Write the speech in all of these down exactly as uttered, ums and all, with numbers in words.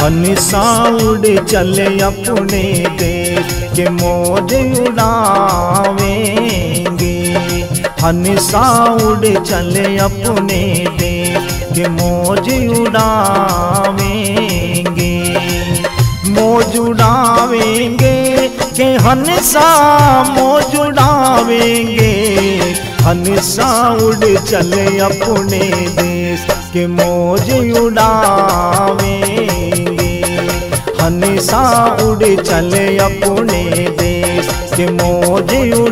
हंसा उड़ चले अपने देश के मौज उड़ावेंगे। हंसा उड़ चले अपने देश के मौज उड़ावेंगे। मौज उड़ावेंगे के हंसा मौज उड़ावेंगे। हंसा उड़ चले अपने देश के मौज उड़ावेंगे। हंसा उड़ चले अपने देश के मौज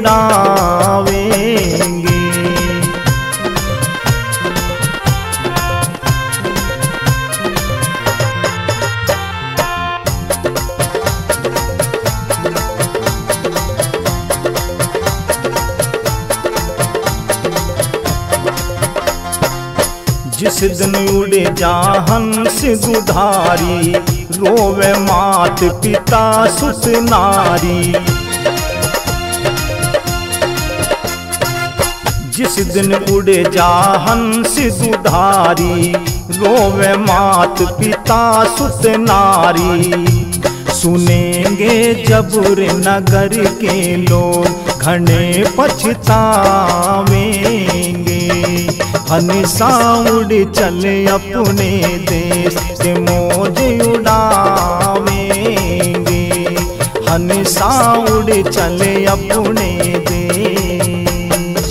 उड़ावेंगे। जिस दिन उड़े जा हंस दुधारी, रोवे मात पिता सुत नारी। जिस दिन उड़े जा हंस दुधारी, रोवे मात पिता सुत नारी। सुनेंगे जबुर नगर के लोग घने पछतावेंगे। हंसा उड़ चले अपने देश के मौज उड़ावेंगे। हंसा उड़ चले अपने देश।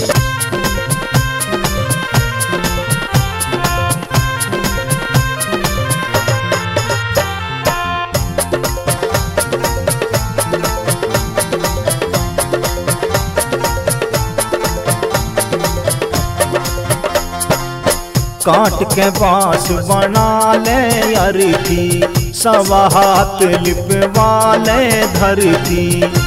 काट के बांस बना ले अरथी, सवा हाथ लिपवा ले धरती।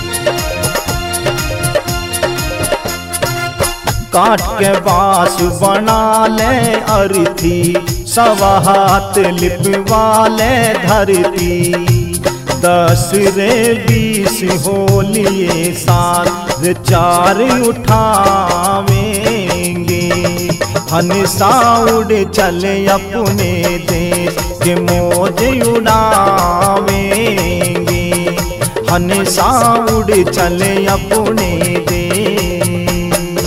काट के बांस बना ले अरथी, सवा हाथ लिपवा ले धरती। दस रे बीस होलिए सात चार उठावेंगे। हंसा उड़ चले अपने देश के मौज उड़ावेंगे। हंसा उड़ चले अपने देश।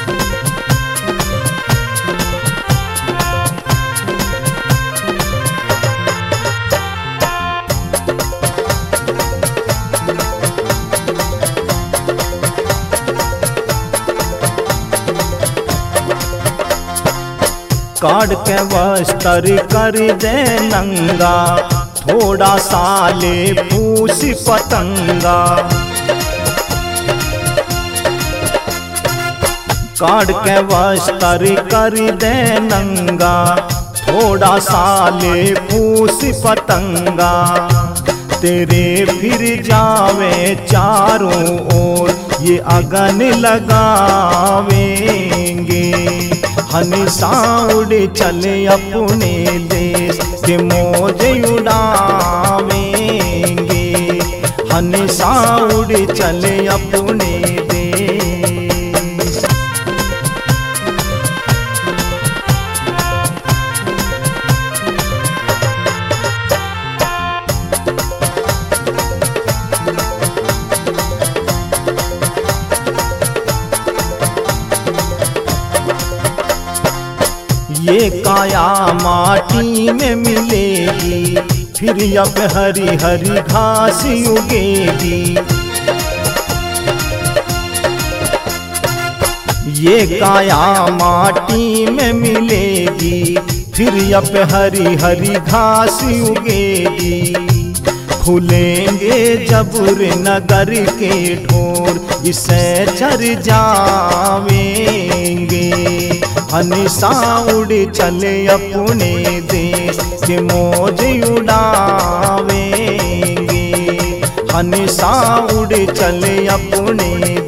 काट के वस्त्र कर दे नंगा, थोड़ा साले पूछ पतंगा। काट के वस्त्र कर दे नंगा, थोड़ा साले पूछ पतंगा। तेरे फिर जावे चारों ओर ये अगन लगावेंगे। हंसा उड़ चले अपने देश के मौज उड़ावेंगे। हंसा उड़ चले अपने देश। ये काया माटी में मिलेगी, फिर अब हरी हरी घास उगेगी। ये काया माटी में मिलेगी, फिर अब हरी हरी घास उगेगी। खुलेंगे जबुर नगर के ठोर, इसे चर जावेंगे। हंसा उड़ चले अपने देश के मौज उड़ावेंगे। हंसा उड़ चले अपने